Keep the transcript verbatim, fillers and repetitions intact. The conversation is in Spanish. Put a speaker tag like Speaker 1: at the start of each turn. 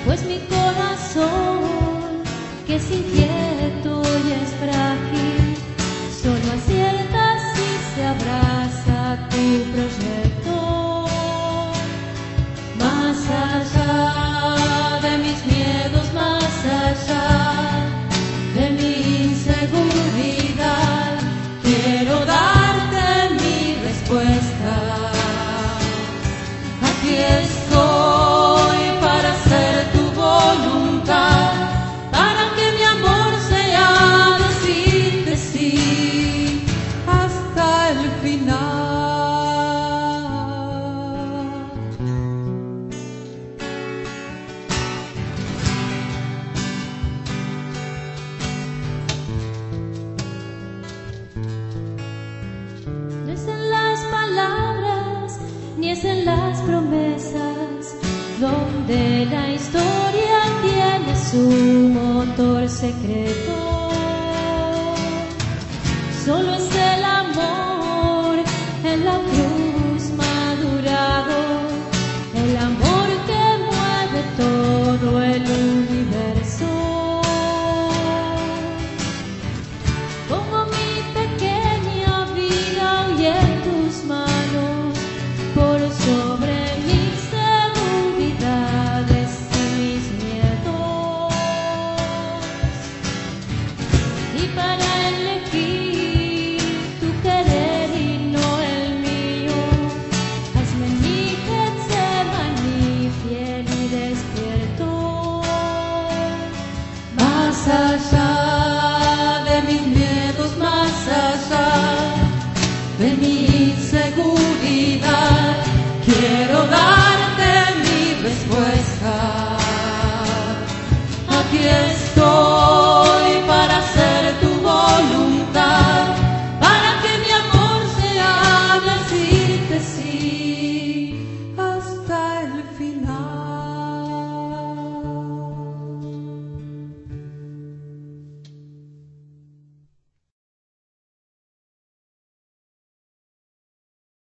Speaker 1: pues mi corazón, que es inquieto y es frágil, solo acierta si se abraza a tu proyecto. Más allá de mis miedos, más allá de mi inseguridad, quiero darte mi respuesta. Aquí estoy para hacer tu voluntad, para que mi amor sea decirte sí hasta el final. No es en las palabras ni es en las promesas donde la historia tiene su motor secreto. Solo es el amor en la cruz madurado, el amor que mueve todo el universo. Como mi pequeña vida hoy en tus manos, por sobre mis seguridades y mis miedos. Y para elegir tu querer y no el mío, hazme mi Getsemaní fiel y despierto. Más allá de mis miedos, más allá de mi inseguridad, quiero darte mi respuesta. Aquí es